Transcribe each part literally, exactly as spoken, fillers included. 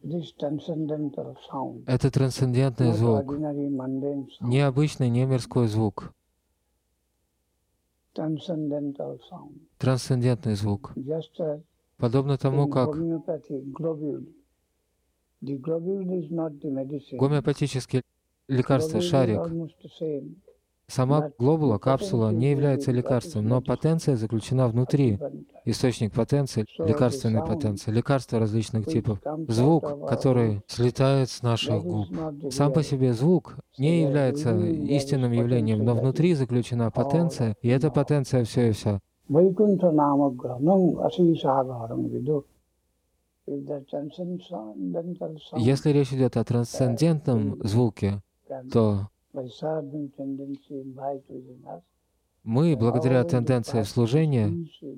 Это трансцендентный звук, необычный, не мирской звук. Трансцендентный звук. Подобно тому, как гомеопатические лекарства, шарик, сама глобула, капсула не является лекарством, но потенция заключена внутри. Источник потенции, лекарственной потенции, лекарства различных типов. Звук, который слетает с наших губ. Сам по себе звук не является истинным явлением, но внутри заключена потенция, и эта потенция все и вся. Если речь идет о трансцендентном звуке, то мы, благодаря тенденции служения,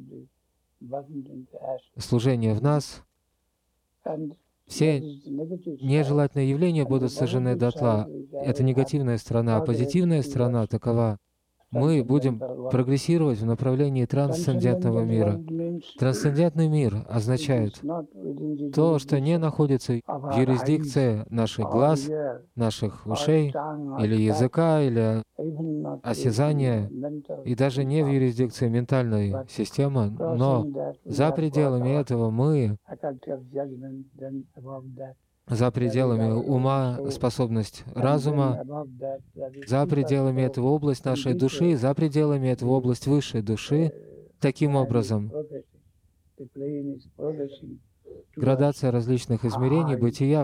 служения в нас, все нежелательные явления будут сожжены дотла. Это негативная сторона, а позитивная сторона такова. Мы будем прогрессировать в направлении трансцендентного мира. Трансцендентный мир означает то, что не находится в юрисдикции наших глаз, наших ушей, или языка, или осязания, и даже не в юрисдикции ментальной системы, но за пределами этого мы, за пределами ума, способность разума, за пределами этого область нашей души, за пределами этого область высшей души. Таким образом, градация различных измерений бытия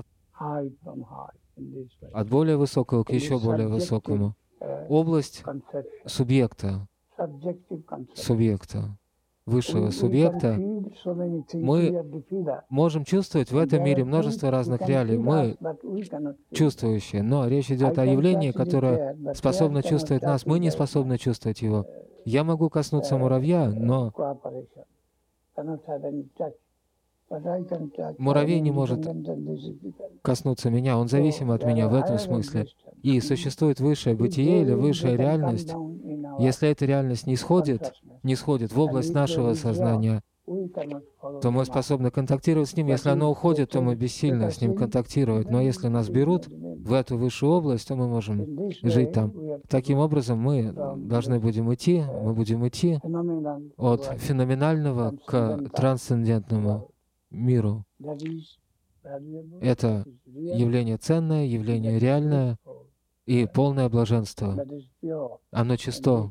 от более высокого к еще более высокому. Область субъекта, субъекта, высшего субъекта, мы можем чувствовать в этом мире множество разных реалий. Мы чувствующие, но речь идет о явлении, которое способно чувствовать нас. Мы не способны чувствовать его. Я могу коснуться муравья, но муравей не может коснуться меня, он зависим от меня в этом смысле. И существует высшее бытие или высшая реальность. Если эта реальность не сходит, не сходит в область нашего сознания, то мы способны контактировать с ним. Если оно уходит, то мы бессильны с ним контактировать. Но если нас берут в эту высшую область, то мы можем жить там. Таким образом, мы должны будем идти, мы будем идти от феноменального к трансцендентному миру. Это явление ценное, явление реальное и полное блаженство. Оно чисто.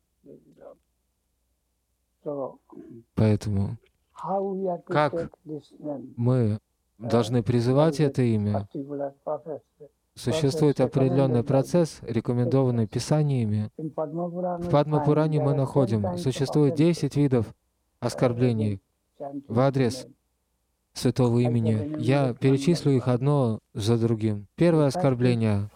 Поэтому как мы должны призывать это имя? Существует определенный процесс, рекомендованный Писаниями. В Падма-пуране мы находим, существует десять видов оскорблений в адрес святого имени. Я перечислю их одно за другим. Первое оскорбление.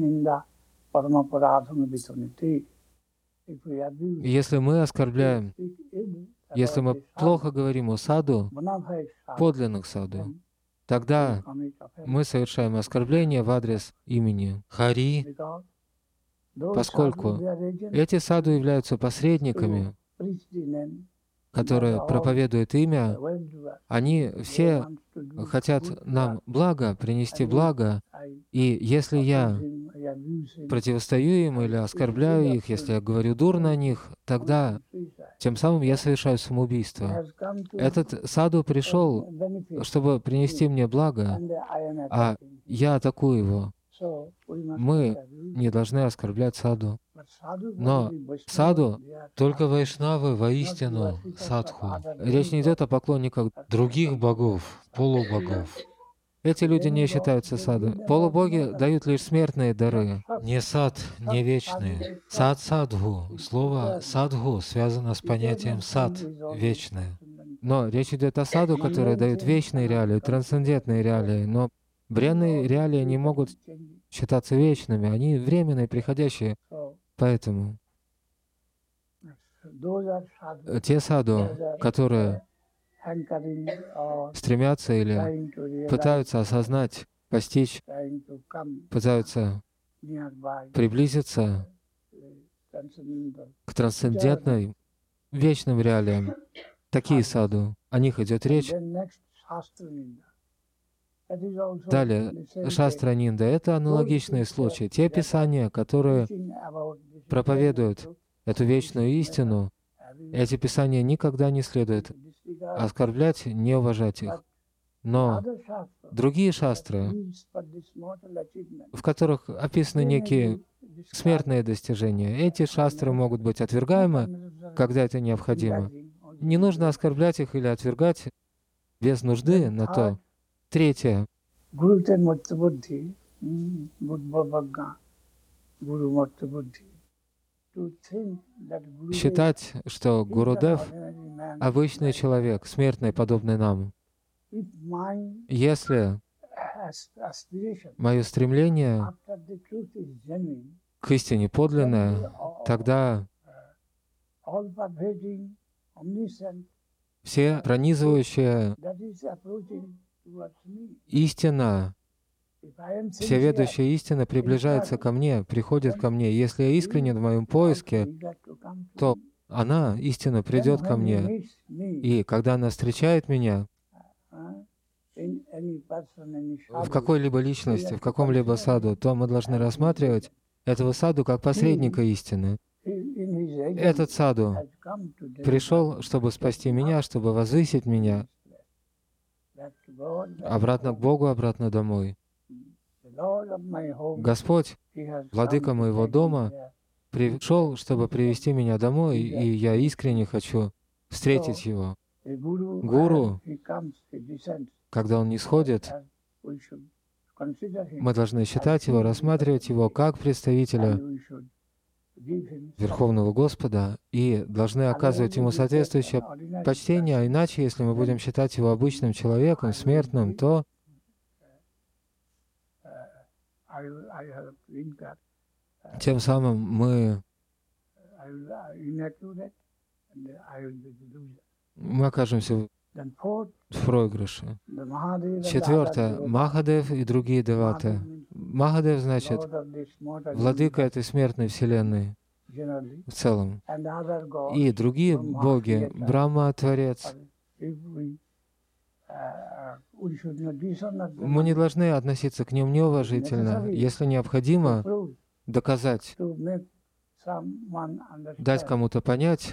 Если мы оскорбляем, если мы плохо говорим о саду, подлинных саду, тогда мы совершаем оскорбление в адрес имени Хари, поскольку эти саду являются посредниками, которые проповедуют имя. Они все хотят нам благо, принести благо, и если я противостою им или оскорбляю их, если я говорю дурно о них, тогда тем самым я совершаю самоубийство. Этот саду пришел, чтобы принести мне благо, а я атакую его. Мы не должны оскорблять саду. Но саду только вайшнавы воистину садху. Речь не идет о поклонниках других богов, полубогов. Эти люди не считаются саду. Полубоги дают лишь смертные дары. Не сад, не вечные. Сад садху. Слово садху связано с понятием сад, вечное. Но речь идет о саду, которые дают вечные реалии, трансцендентные реалии. Но бренные реалии не могут считаться вечными, они временные, приходящие. Поэтому те саду, которые стремятся или пытаются осознать, постичь, пытаются приблизиться к трансцендентной, вечным реалиям, такие саду, о них идет речь. Далее, Шастра Нинда — это аналогичные случаи. Те писания, которые проповедуют эту вечную истину, эти писания никогда не следует оскорблять, не уважать их. Но другие шастры, в которых описаны некие смертные достижения, эти шастры могут быть отвергаемы, когда это необходимо. Не нужно оскорблять их или отвергать без нужды на то. Третье. Считать, что Гурудев — обычный человек, смертный, подобный нам. Если мое стремление к истине подлинное, тогда все пронизывающая истина, всеведущая истина приближается ко мне, приходит ко мне. Если я искренен в моем поиске, то она, истина, придет ко мне. И когда она встречает меня, в какой-либо личности, в каком-либо саду, то мы должны рассматривать этого саду как посредника истины. Этот саду пришел, чтобы спасти меня, чтобы возвысить меня обратно к Богу, обратно домой. Господь, владыка моего дома, пришел, чтобы привести меня домой, и я искренне хочу встретить Его. Гуру, когда он нисходит, мы должны считать его, рассматривать его как представителя Верховного Господа и должны оказывать ему соответствующее почтение, а иначе, если мы будем считать его обычным человеком, смертным, то тем самым мы, мы окажемся в проигрыше. Четвертое. Махадев и другие деваты. Махадев значит владыка этой смертной вселенной в целом. И другие боги, Брахма, Творец. Мы не должны относиться к ним неуважительно. Если необходимо доказать, дать кому-то понять,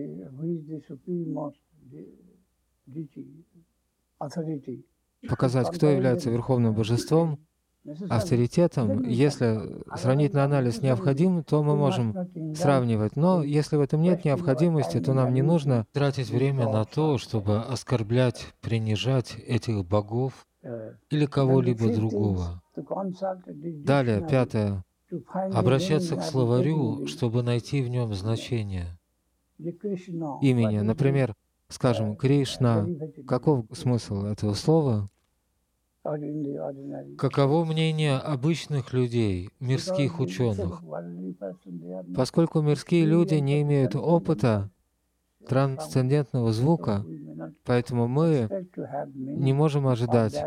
показать, кто является Верховным Божеством, авторитетом. Если сравнительный анализ необходим, то мы можем сравнивать. Но если в этом нет необходимости, то нам не нужно тратить время на то, чтобы оскорблять, принижать этих богов или кого-либо другого. Далее, пятое. Обращаться к словарю, чтобы найти в нем значение имени. Например, скажем, Кришна. Каков смысл этого слова? Каково мнение обычных людей, мирских ученых? Поскольку мирские люди не имеют опыта трансцендентного звука, поэтому мы не можем ожидать,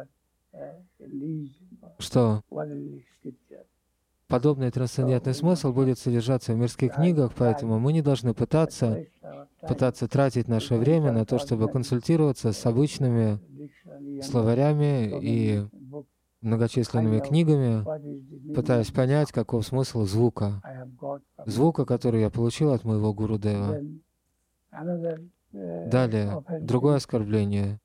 что подобный трансцендентный смысл будет содержаться в мирских книгах, поэтому мы не должны пытаться, пытаться тратить наше время на то, чтобы консультироваться с обычными словарями и многочисленными книгами, пытаясь понять, каков смысл звука, звука, который я получил от моего Гурудева. Далее, другое оскорбление.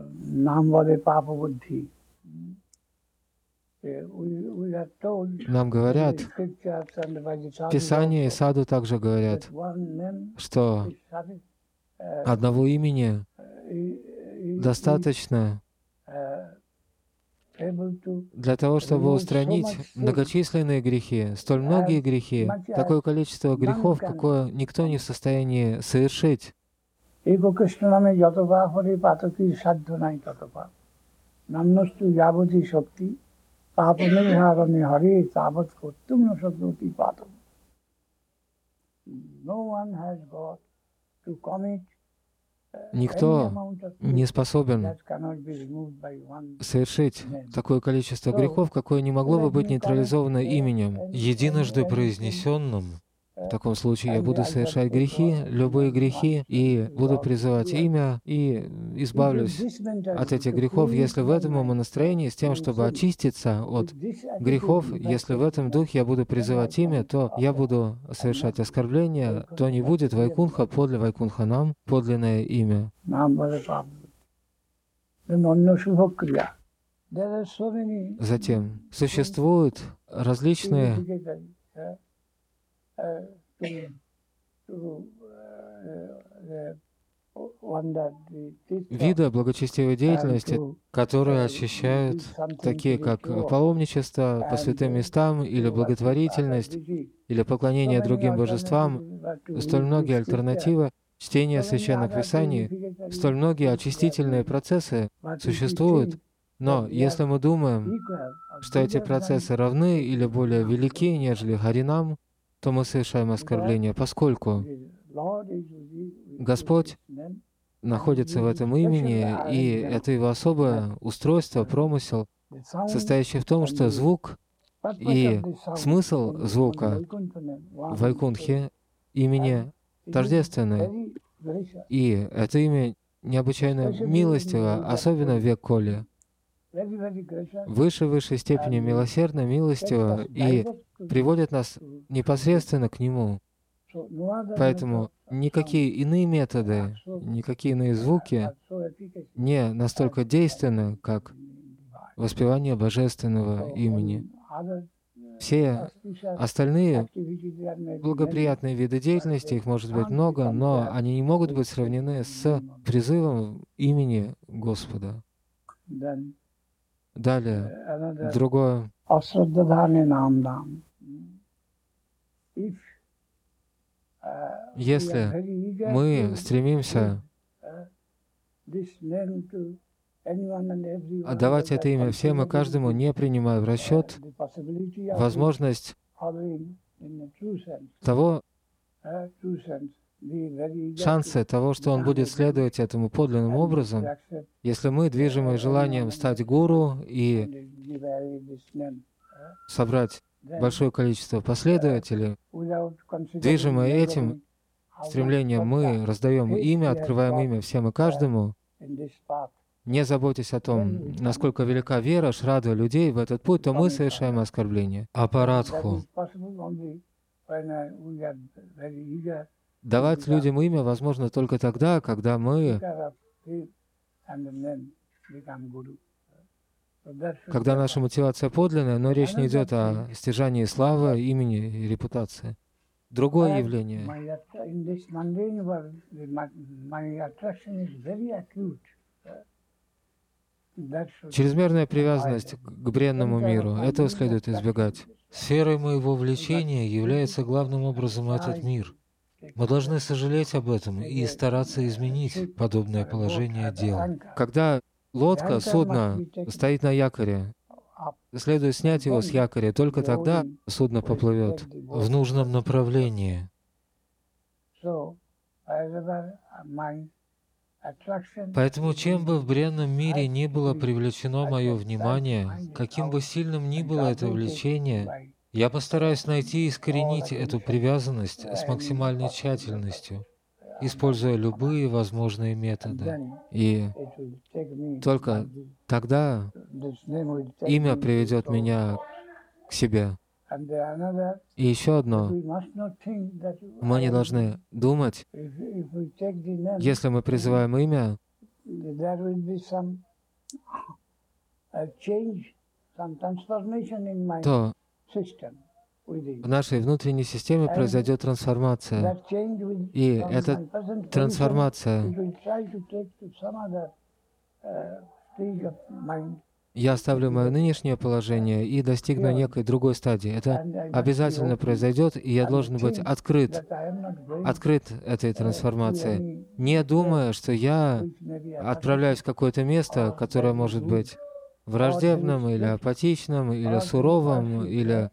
Нам говорят, Писание и Саду также говорят, что одного имени достаточно для того, чтобы устранить многочисленные грехи, столь многие грехи, такое количество грехов, какое никто не в состоянии совершить. Никто не способен совершить такое количество грехов, какое не могло бы быть нейтрализовано именем, единожды произнесенным. В таком случае я буду совершать грехи, любые грехи, и буду призывать имя, и избавлюсь от этих грехов, если в этом умонастроении, с тем, чтобы очиститься от грехов, если в этом духе я буду призывать имя, то я буду совершать оскорбления, то не будет Вайкунха подле Вайкунханам, подлинное имя. Затем существуют различные виды благочестивой деятельности, которые очищают, такие как паломничество по святым местам, или благотворительность, или поклонение другим божествам, столь многие альтернативы, чтение священных писаний, столь многие очистительные процессы существуют. Но если мы думаем, что эти процессы равны или более велики, нежели Харинам, то мы совершаем оскорбление, поскольку Господь находится в этом имени, и это его особое устройство, промысел, состоящий в том, что звук и смысл звука в Вайкунхе имени тождественны. И это имя необычайно милостиво, особенно в век Коли. Выше высшей степени милосердно, милостиво, и приводит нас непосредственно к Нему. Поэтому никакие иные методы, никакие иные звуки не настолько действенны, как воспевание божественного имени. Все остальные благоприятные виды деятельности, их может быть много, но они не могут быть сравнены с призывом имени Господа. Далее, другое. Если мы стремимся отдавать это имя всем и каждому, не принимая в расчет возможность того, шансы того, что он будет следовать этому подлинным образом, если мы, движимые желанием стать гуру и собрать большое количество последователей, движимые этим стремлением, мы раздаем имя, открываем имя всем и каждому, не заботясь о том, насколько велика вера, шрада людей в этот путь, то мы совершаем оскорбление. Апарадху. Давать людям имя возможно только тогда, когда мы, когда наша мотивация подлинная, но речь не идет о стяжании славы, имени и репутации. Другое явление. Чрезмерная привязанность к бренному миру. Этого следует избегать. Сферой моего влечения является главным образом этот мир. Мы должны сожалеть об этом и стараться изменить подобное положение дел. Когда лодка, судно стоит на якоре, следует снять его с якоря, только тогда судно поплывет В нужном направлении. Поэтому, чем бы в бренном мире ни было привлечено мое внимание, каким бы сильным ни было это влечение, я постараюсь найти и искоренить эту привязанность с максимальной тщательностью, используя любые возможные методы. И только тогда имя приведет меня к себе. И еще одно. Мы не должны думать, если мы призываем имя, то в нашей внутренней системе произойдет трансформация. И эта трансформация, я оставлю мое нынешнее положение и достигну некой другой стадии. Это обязательно произойдет, и я должен быть открыт, открыт этой трансформации, не думая, что я отправляюсь в какое-то место, которое может быть враждебным, или апатичным, или суровым, или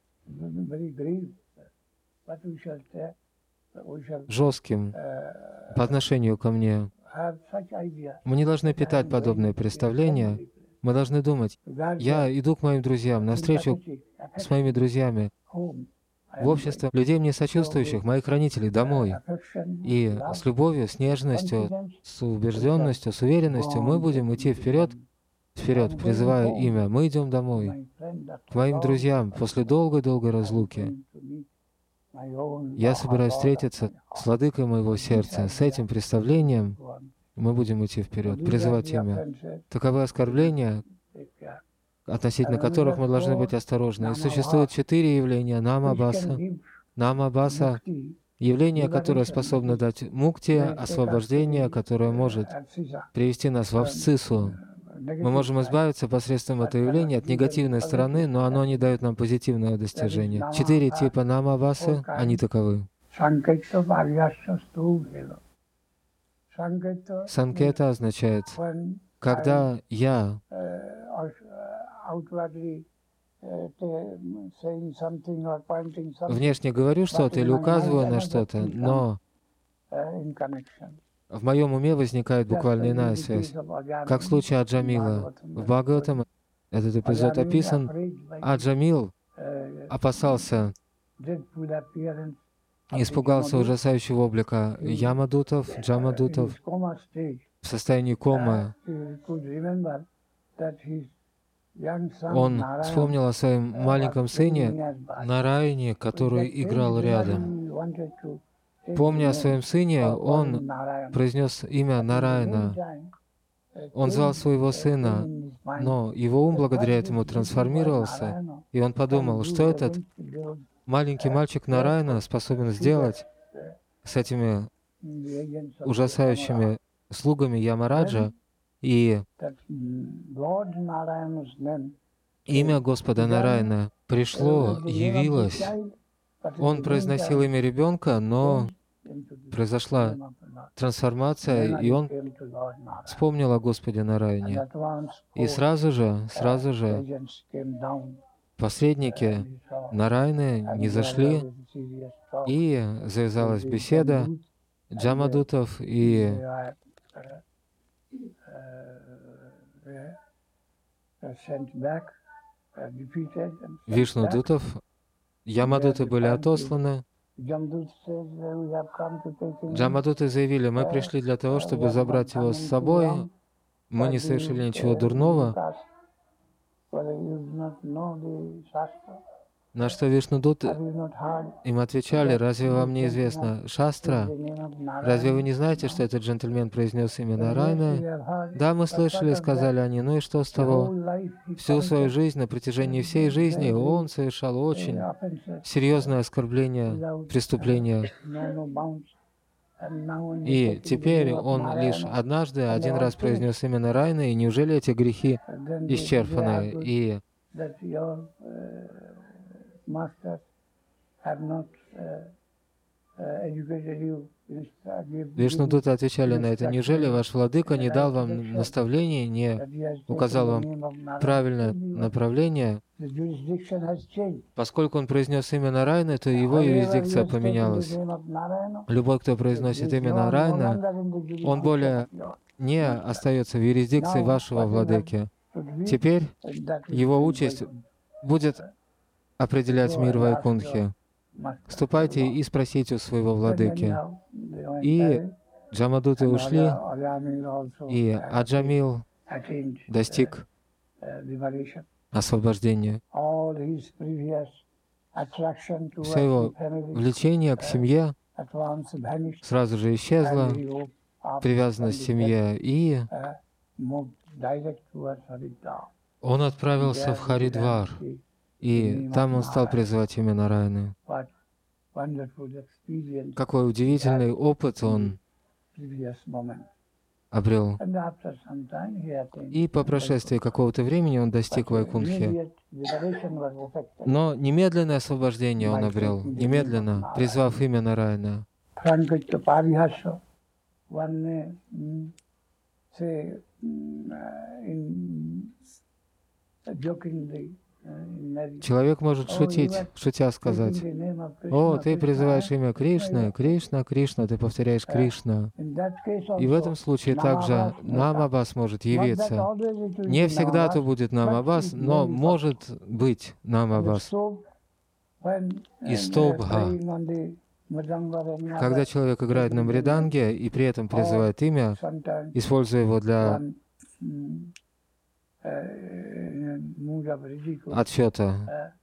жестким по отношению ко мне. Мы не должны питать подобные представления. Мы должны думать, я иду к моим друзьям, навстречу с моими друзьями, в общество людей, мне сочувствующих, моих хранителей, домой. И с любовью, с нежностью, с убежденностью, с уверенностью мы будем идти вперед, вперед, призывая имя. Мы идем домой, к моим друзьям, после долгой-долгой разлуки. Я собираюсь встретиться с владыкой моего сердца. С этим представлением мы будем идти вперед, призывать имя. Таковы оскорбления, относительно которых мы должны быть осторожны. И существует четыре явления Намабаса. Намабаса — явление, которое способно дать мукти, освобождение, которое может привести нас в абсциссу. Мы можем избавиться посредством этого явления от негативной стороны, но оно не дает нам позитивного достижения. Четыре типа Намабасы, они таковы. Санкета означает, когда я внешне говорю что-то или указываю на что-то, но в моем уме возникает буквально иная связь. Как в случае Аджамила. В Бхагаватам этот эпизод описан. Аджамил опасался, испугался ужасающего облика Ямадутов, Джамадутов в состоянии комы. Он вспомнил о своем маленьком сыне Нараяне, который играл рядом. Помня о своем сыне, он произнес имя Нараяна. Он звал своего сына, но его ум благодаря этому трансформировался, и он подумал, что этот маленький мальчик Нараяна способен сделать с этими ужасающими слугами Ямараджа. И имя Господа Нараяна пришло, явилось. Он произносил имя ребенка, но произошла трансформация, и он вспомнил о Господе Нараяне. И сразу же, сразу же посредники Нараяны низошли, и завязалась беседа Джамадутов и Вишнудутов. Ямадуты были отосланы. Джамадуты заявили, мы пришли для того, чтобы забрать его с собой. Мы не совершили ничего дурного. На что Вишнудуты им отвечали, разве вам не известно Шастра? Разве вы не знаете, что этот джентльмен произнес имя Нараяна? Да, мы слышали, сказали они, ну и что с того? Всю свою жизнь, на протяжении всей жизни, он совершал очень серьезное оскорбление, преступление. И теперь он лишь однажды, один раз произнес имя Нараяна, и неужели эти грехи исчерпаны? И Вишнудуты отвечали на это, неужели ваш владыка не дал вам наставлений, не указал вам правильное направление? Поскольку он произнес имя Нараяна, то его юрисдикция поменялась. Любой, кто произносит имя Нараяна, он более не остается в юрисдикции вашего владыки. Теперь его участь будет определять мир Вайкунтхи. Ступайте и спросите у своего владыки. И Джамадуты ушли, и Аджамил достиг освобождения. Все его влечение к семье сразу же исчезло, привязанность к семье, и он отправился в Харидвар. И там он стал призывать имя Нараяны. Какой удивительный опыт он обрел. И по прошествии какого-то времени он достиг Вайкунтхи. Но немедленное освобождение он обрел, немедленно, призвав имя Нараяна. Человек может шутить, шутя сказать, «О, ты призываешь имя Кришны, Кришна, Кришна, ты повторяешь Кришна». И в этом случае также Намабас может явиться. Не всегда то будет Намабас, но может быть Намабас. Истобха. Когда человек играет на мриданге и при этом призывает имя, используя его для отсчета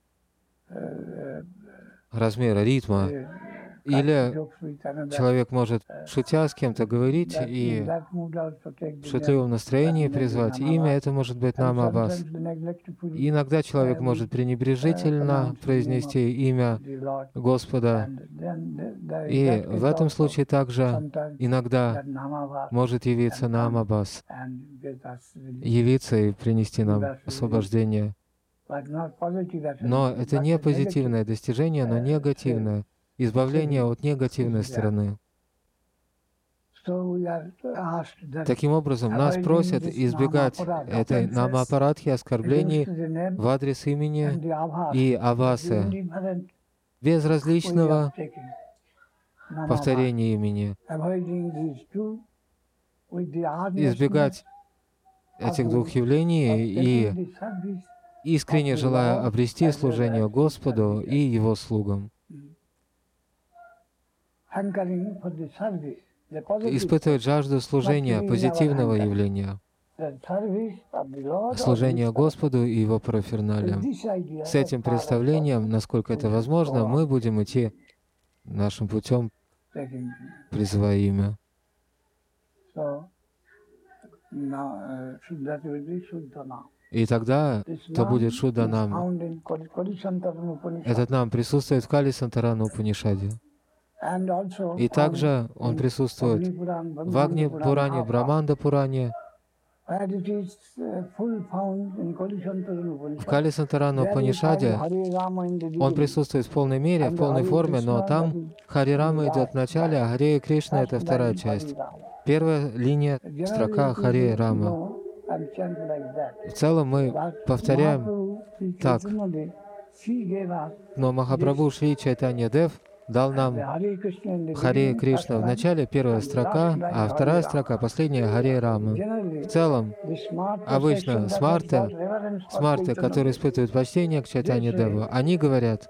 размера ритма, или человек может, шутя с кем-то, говорить и в шутливом настроении призвать имя, это может быть Намабас. И иногда человек может пренебрежительно произнести имя Господа, и в этом случае также иногда может явиться Намабас, явиться и принести нам освобождение. Но это не позитивное достижение, но негативное. Избавление от негативной стороны. Таким образом, нас просят избегать этой намапарадхи, оскорблений в адрес имени и авасы, безразличного повторения имени, избегать этих двух явлений и искренне желая обрести служение Господу и Его слугам. Испытывать жажду служения, позитивного явления, служения Господу и Его параферналиям. С этим представлением, насколько это возможно, мы будем идти нашим путем, призывая имя. И тогда то будет Шудданам. Этот нам присутствует в Кали Сантарана Упанишаде. И также он присутствует в Агни Пуране, Браманда Пуране, в Кали Сантарана Упанишаде. Он присутствует в полной мере, в полной форме, но там Хари Рама идет в начале, а Харе Кришна — это вторая часть. Первая линия, строка Харе Рама. В целом мы повторяем так. Но Махапрабху Шри Чайтанья Дев дал нам Харе Кришна в начале, первая строка, а вторая строка, последняя, Харе Рама. В целом, обычно смарты, смарты, которые испытывают почтение к Чайтанья Деву, они говорят,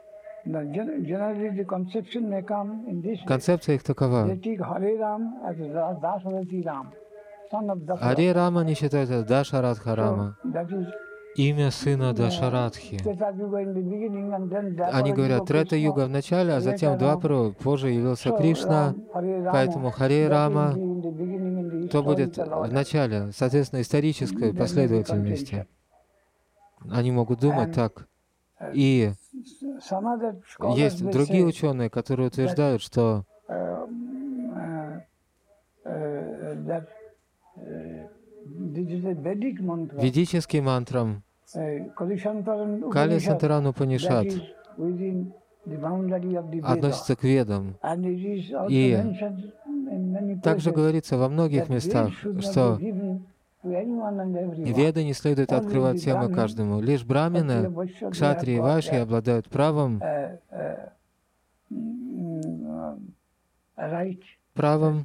концепция их такова. Харе Рама не считается Дашарадха Рама, имя сына Дашарадхи. Они говорят, Трета-юга в начале, а затем Двапару позже явился Кришна, поэтому Харе Рама, то будет в начале, соответственно, исторической последовательности. Они могут думать так. И есть другие ученые, которые утверждают, что ведический мантрам Кали Сантаран Упанишад относится к ведам. И также говорится во многих местах, что веды не следует открывать всем и каждому. Лишь брамины, кшатрии и вайши обладают правом, правом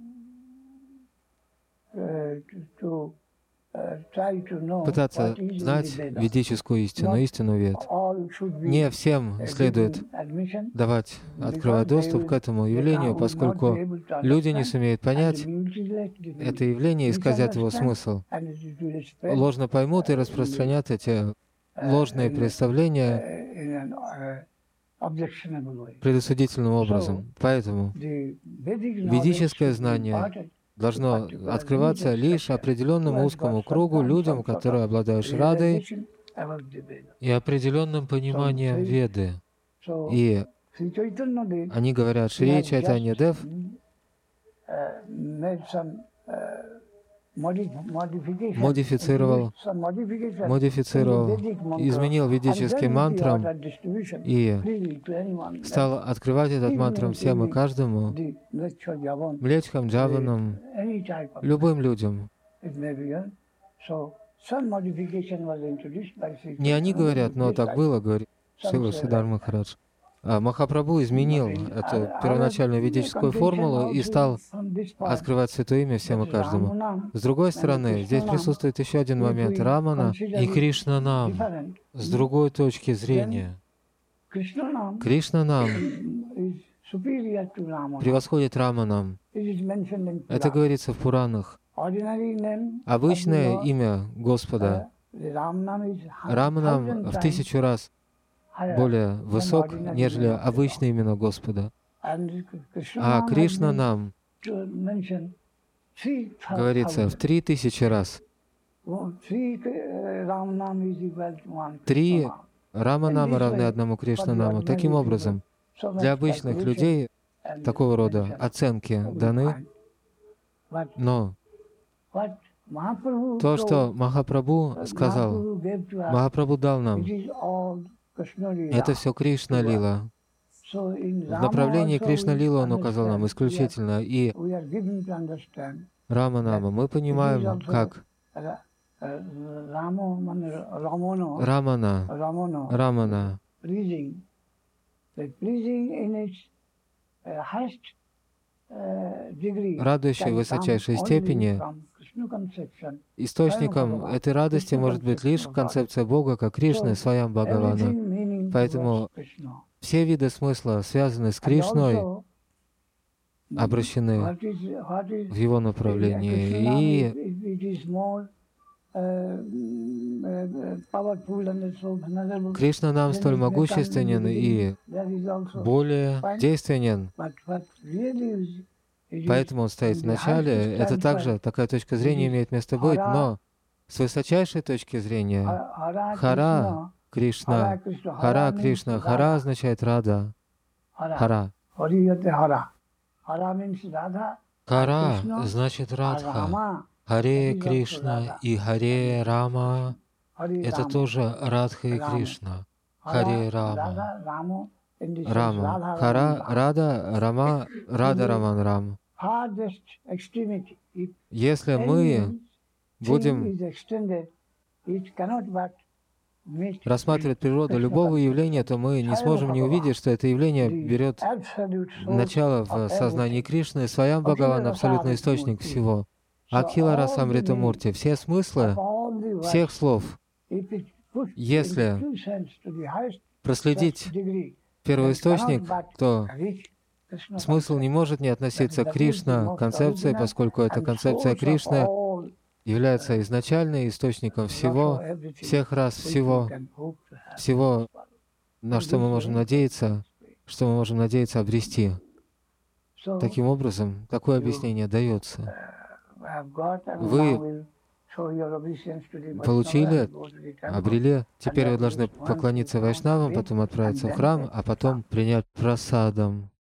пытаться знать ведическую истину, истину вед. Не всем следует давать, открывать доступ к этому явлению, поскольку люди не сумеют понять это явление и исказят его смысл. Ложно поймут и распространят эти ложные представления предосудительным образом. Поэтому ведическое знание должно открываться лишь определенному узкому кругу, людям, которые обладают шрадой и определенным пониманием веды. И они говорят, Шри Чайтанья Дев модифицировал, модифицировал, изменил ведический мантрам и стал открывать этот мантрам всем и каждому, млечхам, джаванам, любым людям. Не они говорят, но так было, говорит Шрила Сиддхарта Махарадж. Махапрабху изменил эту первоначальную ведическую формулу и стал открывать Святое Имя всем и каждому. С другой стороны, здесь присутствует еще один момент. Рамана и Кришна Нам с другой точки зрения. Кришна нам превосходит Раманам. Это говорится в Пуранах. Обычное имя Господа Раманам в тысячу раз более высок, нежели обычное имя Господа. А Кришна нам говорится в три тысячи раз. Три Раманама равны одному Кришнанаму. Таким образом, для обычных людей такого рода оценки даны, но то, что Махапрабху сказал, Махапрабху дал нам, это все Кришна Лила. В направлении Кришна Лила он указал нам исключительно, и Раманама мы понимаем, как Рамана, Рамана, радующий в высочайшей степени. Источником этой радости может быть лишь концепция Бога, как Кришны, Сваям Бхагавана. Поэтому все виды смысла, связанные с Кришной, обращены в его направлении. И Кришна нам столь могущественен и более действенен, поэтому он стоит в начале. Это также, такая точка зрения имеет место быть, но с высочайшей точки зрения Хара Кришна, Хара Кришна, Хара означает Рада, Хара. Хара значит Радха. Харе Кришна и Харе Рама — это тоже Радха и Кришна. Харе Рама. Рама. Хара, Рада, Рама, Рада, Раман, Рам. Если мы будем рассматривать природу любого явления, то мы не сможем не увидеть, что это явление берет начало в сознании Кришны, Сваям Бхагаван — абсолютный источник всего. Акхила Расамрита Мурти, все смыслы всех слов, если проследить первоисточник, то смысл не может не относиться к Кришна концепции, поскольку эта концепция Кришны является изначальным источником всего, всех рас, всего, всего, на что мы можем надеяться, что мы можем надеяться обрести. Таким образом, такое объяснение дается. Вы получили, обрели, теперь вы должны поклониться вайшнавам, потом отправиться в храм, а потом принять прасадам.